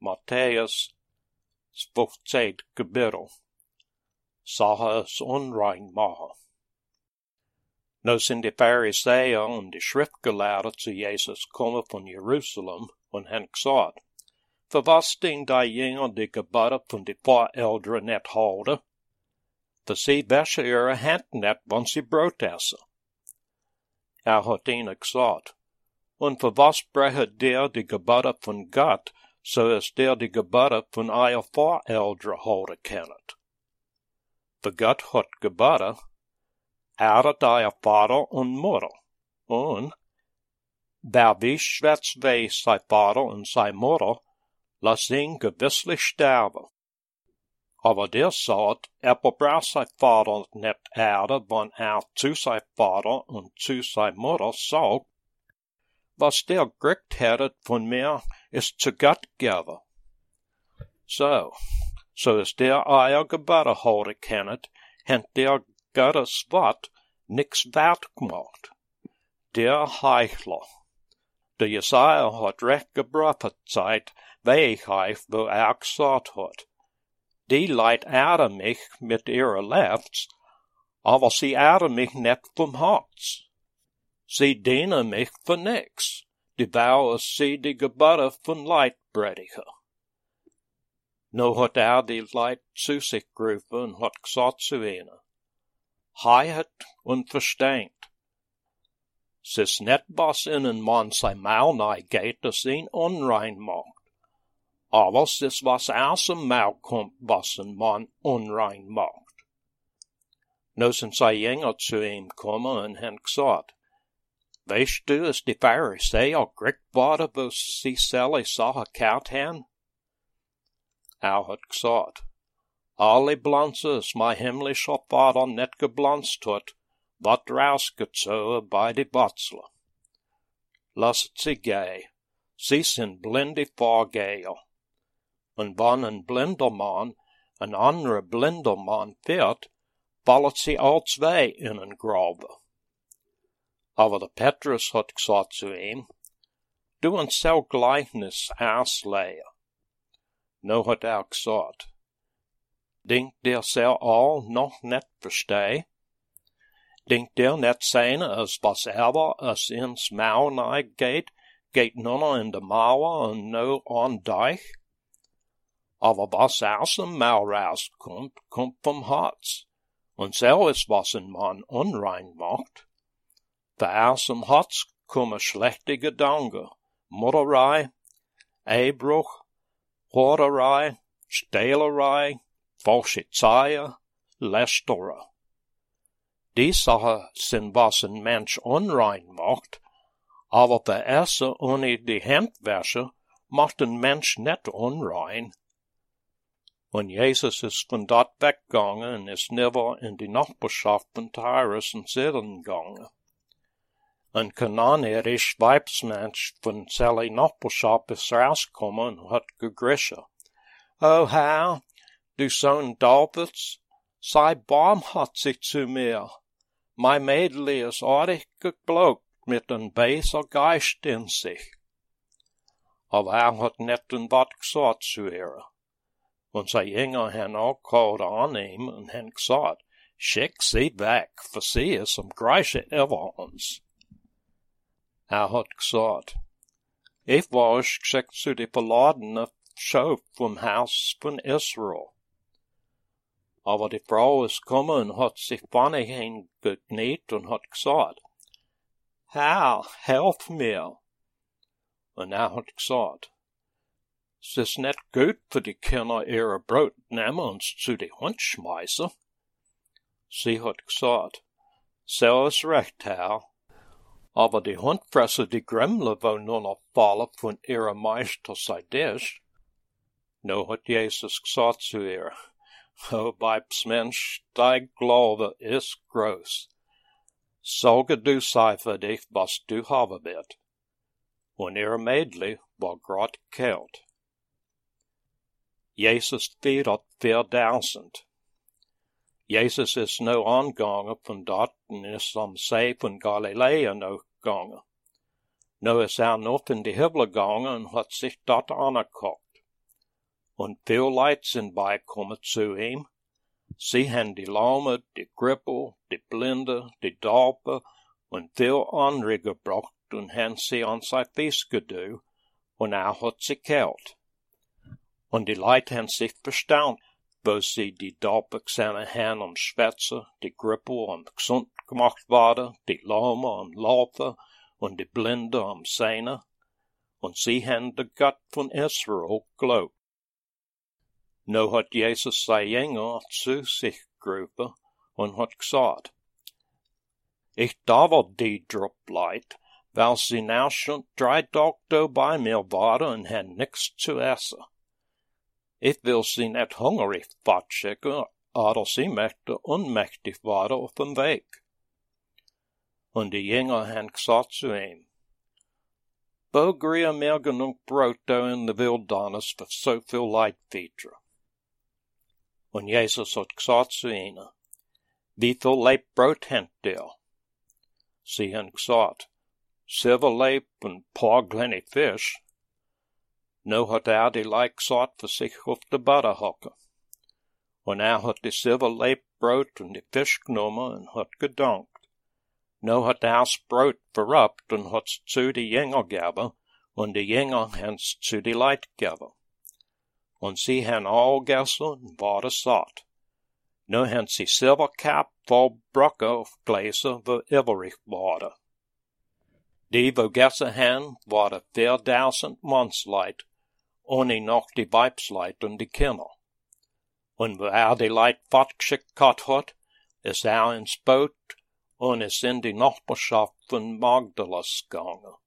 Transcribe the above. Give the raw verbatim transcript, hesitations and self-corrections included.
Matthäus vijftien kapitel. Sache is onrein machen. Nou sind die Pharisäer und die Schriftgelehrten zu Jesus gekommen von Jerusalem und haben gesagt, für was den die Jünger die Gebote von die Vorälteren nicht halten? Für sie wäschen ihre Hände nicht, wenn sie Brot essen. Er hat ihnen gesagt, und für was brechen der die Gebote von Gott, so es der die Gebote von euer Vorälteren halten kennet? Für Gott hat Gebote, ehret euer Vater und Mutter, und wer wie schwätzt weh sei Vater und sei Mutter, lass ihn gewisslich sterben. Aber der sagt, er braucht sein Vater nicht erden, wenn er zu sein Vater und zu sein Mutter sagt, was der gekriegt hättet von mir, ist zu Gott gegeben. So, so ist der euer Gebote halten kennet, hat der Gottes Wort nix wert gemacht. Der Heuchler. Der Jesaja hat recht geprophezeit, Weisheit, wo er gesagt hat. Die Leute ehren mich mit ihrer Lefts, aber sie ehren mich nicht vom Herz. Sie dienen mich für nix, die weil sie die Gebote von Leid predigen. Nu hat er die Leute zu sich gerufen und hat gesagt zu ihnen, Heihet und versteht. Es ist nicht, was in ein Mann sein Maul nahe geht, das ihn unrein macht. Aber es ist, was aus dem Maul kommt, was ein Mann unrein macht. Nu sind sie Jünger zu ihm gekommen und haben gesagt, weißt du, dass die Pharisäer gekriegt worden, wo sie solche Sachen gehört haben? Er hat gesagt, alle Blanze ist mein himmlischer Vater nicht geblanzt hat, wird rausgezogen bei die Batzler. Lasset sie gehen, sie sind blinde Vorgeher. Und wenn ein blinder Mann ein anderer blinder Mann fährt, fallen sie all zwei in ein Grabe. Aber der Petrus hat gesagt zu ihm, du ein so Gleichnis auslegen. Nu hat er gesagt, denkt der sehr all noch nicht verstehen? Denkt der nicht sehen, als was ever als ins Maul nahe geht, geht nur in de Mauer und nur an dich? Aber was aus dem Maul rauskommt, kommt vom Herz. Und so ist, was ein Mann unrein macht. Für aus dem Herz kommen schlechte Gedanken, Mutterei, Ehebruch, Horderei, Stehlerei, falsche Zeichen, Lästerer. Die Sachen sind, was ein Mensch unrein macht, aber für Essen ohne die Handwäsche macht ein Mensch nicht unrein. Und Jesus ist von dort weggegangen und ist nimmer in die Nachbarschaft von Tyrus und Sidon gegangen. Ein kananäisch Weibsmensch von seiner Nachbarschaft ist rausgekommen und hat gegrischen. O Herr, du Sohn Davids, sei barmherzig zu mir. Mein Mädeli ist artig geblockt mit einem böser Geist in sich. Aber er hat nicht ein Wort gesagt zu ihr. Und seine Jünger haben auch geholt an ihm und haben gesagt, schick sie weg, für sie ist am Greiche über uns. Er hat gesagt, ich war geschickt zu die verladene Schau vom Haus von Israel. Aber die Frau ist gekommen und hat sich vorne hingekniet und hat gesagt, Herr, helf mir. Und er hat gesagt, es ist nicht gut für die Kinder ihre Brot nehmen und zu die Hund schmeißen. Sie hat gesagt, so ist recht, Herr. Aber die Hund fressen die Gremle, wo nur noch fallen von ihrem Meister sei Tisch. Nu hat Jesus gesagt zu ihr, O Weibsmensch, dein Glaube ist groß. Sorge du sei für dich, was du haben wird. Und ihr Mädli war grad kalt. Jesus federt viertausend. Jesus ist nu angegangen von dort und ist am See von Galiläa nu gegangen. Nu ist er noch in die Himmel gegangen und hat sich dort angeguckt. und veel Leid sind beikommen zu ihm. Sie haben die Lahme, die Krippel, die Blinde, die Taufe und viel andere gebracht und haben sie an sein Fies gedu, und er hat sie kalt. Und die Leute haben sich verstaunt, wo sie die Taufe gesehen haben und Schwätze, die Krippel und gesund gemacht waren, die Lahme und Laufen und die Blinde am Sehnen, und sie haben den Gott von Israel geglaubt. Nu hat Jesus sein Jünger zu sich gerufen und hat gesagt, ich dauere die Druckleid, weil sie now schon drei Tage da bei mir waren und haben nichts zu essen. Ich will sie nicht hungrig fortschicken, aber sie möchten unmächtig werden auf dem Weg. Und die Jünger haben gesagt zu ihm, wo kriegen wir genug Brot da in der Wildnis für so viel Leidviecher? Und Jesus hat gesagt zu ihnen, wie viel Leibbrot habt ihr? Sie haben gesagt, sieben Leib und ein paar kleine Fisch. Nu hat er die Leib gesagt für sich auf der Butter hocken. Und er hat die sieben Leibbrot und die Fisch genommen und hat gedankt. Nu hat er das Brot verrappt und hat's zu die Jünger gegeben, und die Jünger haben's zu die Leid gegeben. Und sie haben all gegessen und waren satt. Nu haben sie Silberkap voll Brocken auf Gläser, wo übrig waren. Die, wo gegessen haben, waren viertausend Mannsleid, ohne noch die Weibsleid und die Kinder. Und wo er die Leid fortgeschickt hat, ist er ins Boot und ist in die Nachbarschaft von Magdalas gegangen.